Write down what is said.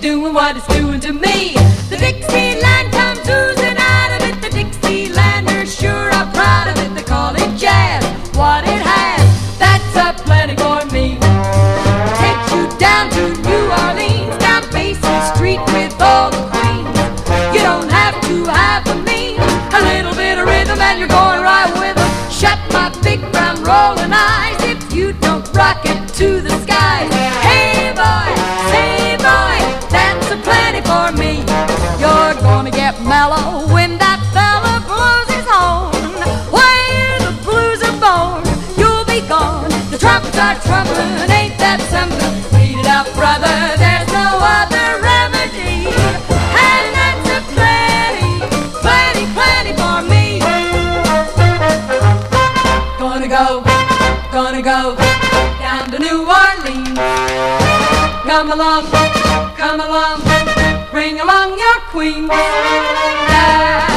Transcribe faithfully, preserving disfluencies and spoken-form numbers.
doing what it's doing to me. The Dixieland comes oozing out of it. The Dixielanders sure are proud of it. They call it jazz. What it has, that's a plenty for me. Takes you down to New Orleans, down Basin Street with all the queens. You don't have to have a mean, a little bit of rhythm and you're going right with them. Shut my big brown rolling eyes if you don't rock it to the skies. Hey boy, say boy, that's a plenty for me. You're gonna get mellow when that fella blows his horn. Where the blues are born, you'll be gone. The trumpets are trumping, ain't that something? Beat it up, brother, there's no other remedy. And that's a plenty, plenty, plenty for me. Gonna go, gonna go down to New Orleans. Come along, come along, bring along your queen. Yeah.